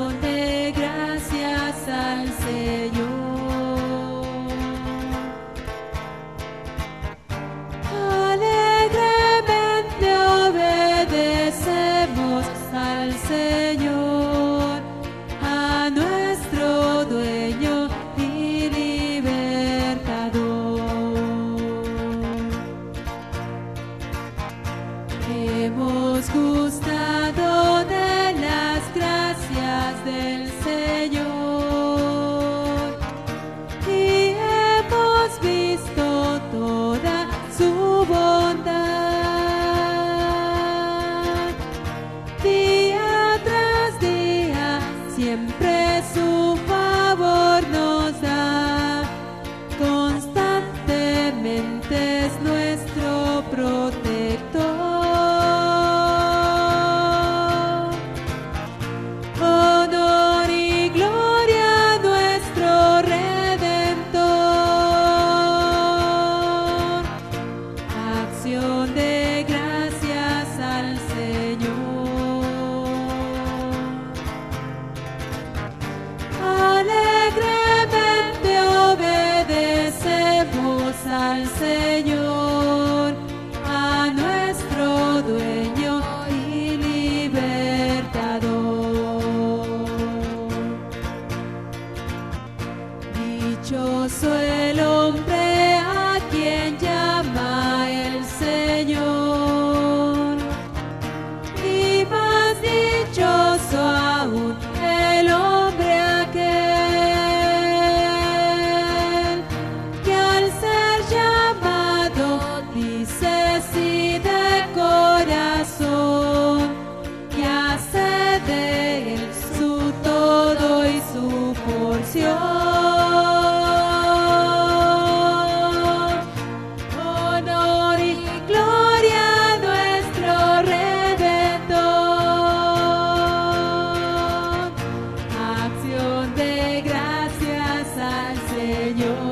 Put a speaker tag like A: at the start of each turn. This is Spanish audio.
A: acción de gracias al Señor. Alegremente obedecemos al Señor, a nuestro dueño y libertador. Hemos gustado de las gracias del Señor y hemos visto toda su bondad. Día tras día siempre su favor nos da, constantemente es nuestro protector. Honor y gloria a nuestro Redentor. Acción de gracias al Señor. Alegremente obedecemos al Señor, a nuestro dueño y libertador. Dichoso el hombre a quien llama el Señor, y más dichoso aún el hombre aquel que al ser llamado dice sí de corazón, que hace de él su todo y su porción. Honor y gloria a nuestro Redentor. Acción de gracias al Señor.